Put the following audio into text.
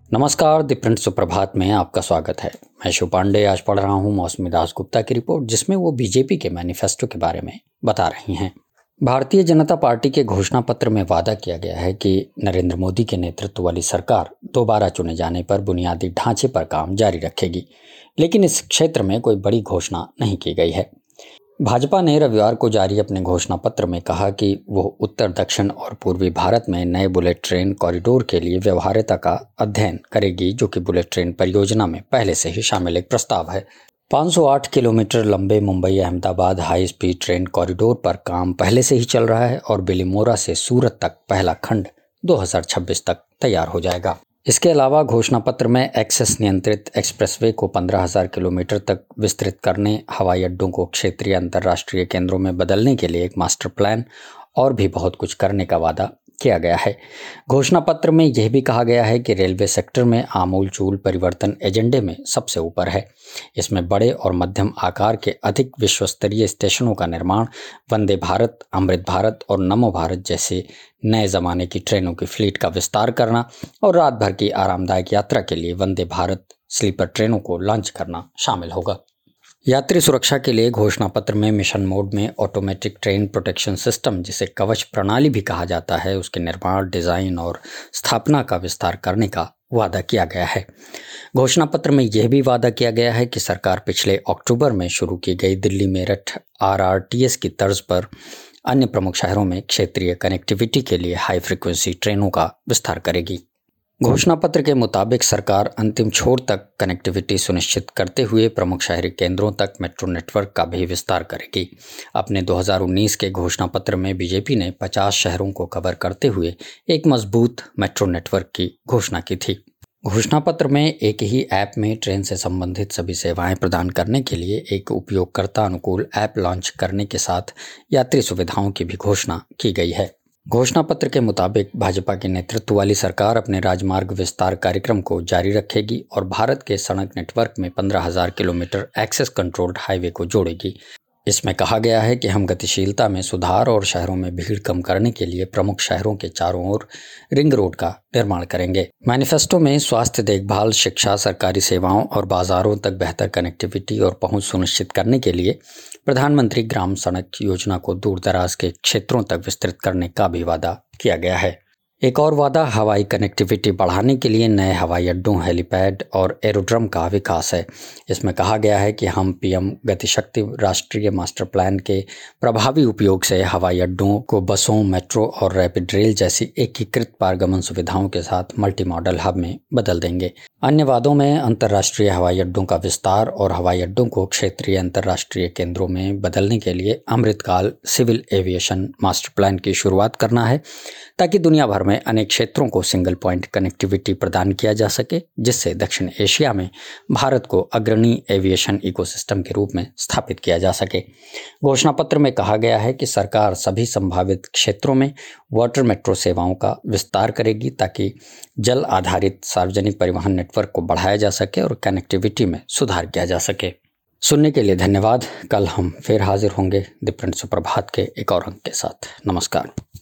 नमस्कार, the print सुप्रभात में आपका स्वागत है। मैं शिव पांडे आज पढ़ रहा हूँ मौसमी दास गुप्ता की रिपोर्ट, जिसमें वो बीजेपी के मैनिफेस्टो के बारे में बता रही हैं। भारतीय जनता पार्टी के घोषणा पत्र में वादा किया गया है कि नरेंद्र मोदी के नेतृत्व वाली सरकार दोबारा चुने जाने पर बुनियादी ढांचे पर काम जारी रखेगी, लेकिन इस क्षेत्र में कोई बड़ी घोषणा नहीं की गई है। भाजपा ने रविवार को जारी अपने घोषणा पत्र में कहा कि वो उत्तर, दक्षिण और पूर्वी भारत में नए बुलेट ट्रेन कॉरिडोर के लिए व्यवहार्यता का अध्ययन करेगी, जो कि बुलेट ट्रेन परियोजना में पहले से ही शामिल एक प्रस्ताव है। 508 किलोमीटर लंबे Mumbai Ahmedabad high speed train corridor पर काम पहले से ही चल रहा है और बिलीमोरा से सूरत तक पहला खंड 2026 तक तैयार हो जाएगा। इसके अलावा घोषणा पत्र में एक्सेस नियंत्रित एक्सप्रेसवे को 15,000 किलोमीटर तक विस्तृत करने, हवाई अड्डों को क्षेत्रीय अंतर्राष्ट्रीय केंद्रों में बदलने के लिए एक मास्टर प्लान और भी बहुत कुछ करने का वादा किया गया है। घोषणा पत्र में यह भी कहा गया है कि रेलवे सेक्टर में आमूलचूल परिवर्तन एजेंडे में सबसे ऊपर है। इसमें बड़े और मध्यम आकार के अधिक विश्वस्तरीय स्टेशनों का निर्माण, वंदे भारत, अमृत भारत और नमो भारत जैसे नए ज़माने की ट्रेनों की फ्लीट का विस्तार करना और रात भर की आरामदायक यात्रा के लिए वंदे भारत स्लीपर ट्रेनों को लॉन्च करना शामिल होगा। यात्री सुरक्षा के लिए घोषणा पत्र में मिशन मोड में ऑटोमेटिक ट्रेन प्रोटेक्शन सिस्टम, जिसे कवच प्रणाली भी कहा जाता है, उसके निर्माण, डिज़ाइन और स्थापना का विस्तार करने का वादा किया गया है। घोषणा पत्र में यह भी वादा किया गया है कि सरकार पिछले अक्टूबर में शुरू की गई दिल्ली मेरठ RRTS की तर्ज पर अन्य प्रमुख शहरों में क्षेत्रीय कनेक्टिविटी के लिए हाई फ्रीक्वेंसी ट्रेनों का विस्तार करेगी। घोषणा पत्र के मुताबिक सरकार अंतिम छोर तक कनेक्टिविटी सुनिश्चित करते हुए प्रमुख शहरी केंद्रों तक मेट्रो नेटवर्क का भी विस्तार करेगी। अपने 2019 के घोषणा पत्र में बीजेपी ने 50 शहरों को कवर करते हुए एक मजबूत मेट्रो नेटवर्क की घोषणा की थी। घोषणा पत्र में एक ही ऐप में ट्रेन से संबंधित सभी सेवाएं प्रदान करने के लिए एक उपयोगकर्ता अनुकूल ऐप लॉन्च करने के साथ यात्री सुविधाओं की भी घोषणा की गई है। घोषणा पत्र के मुताबिक भाजपा के नेतृत्व वाली सरकार अपने राजमार्ग विस्तार कार्यक्रम को जारी रखेगी और भारत के सड़क नेटवर्क में 15,000 किलोमीटर एक्सेस कंट्रोल्ड हाईवे को जोड़ेगी। इसमें कहा गया है कि हम गतिशीलता में सुधार और शहरों में भीड़ कम करने के लिए प्रमुख शहरों के चारों ओर रिंग रोड का निर्माण करेंगे। मैनिफेस्टो में स्वास्थ्य देखभाल, शिक्षा, सरकारी सेवाओं और बाजारों तक बेहतर कनेक्टिविटी और पहुंच सुनिश्चित करने के लिए प्रधानमंत्री ग्राम सड़क योजना को दूर दराज के क्षेत्रों तक विस्तृत करने का भी वादा किया गया है। एक और वादा हवाई कनेक्टिविटी बढ़ाने के लिए नए हवाई अड्डों, हेलीपैड और एरोड्रम का विकास है। इसमें कहा गया है कि हम PM गतिशक्ति राष्ट्रीय मास्टर प्लान के प्रभावी उपयोग से हवाई अड्डों को बसों, मेट्रो और रैपिड रेल जैसी एकीकृत पारगमन सुविधाओं के साथ मल्टी मॉडल हब में बदल देंगे। अन्य वादों में अंतर्राष्ट्रीय हवाई अड्डों का विस्तार और हवाई अड्डों को क्षेत्रीय अंतर्राष्ट्रीय केंद्रों में बदलने के लिए Amritkaal civil aviation master plan की शुरुआत करना है, ताकि दुनिया भर में अनेक क्षेत्रों को सिंगल पॉइंट कनेक्टिविटी प्रदान किया जा सके, जिससे दक्षिण एशिया में भारत को अग्रणी एविएशन इकोसिस्टम के रूप में स्थापित किया जा सके। घोषणा पत्र में कहा गया है कि सरकार सभी संभावित क्षेत्रों में वाटर मेट्रो सेवाओं का विस्तार करेगी, ताकि जल आधारित सार्वजनिक परिवहन नेटवर्क को बढ़ाया जा सके और कनेक्टिविटी में सुधार किया जा सके। सुनने के लिए धन्यवाद। कल हम फिर हाजिर होंगे द प्रिंट सुप्रभात के एक और अंक के साथ। नमस्कार।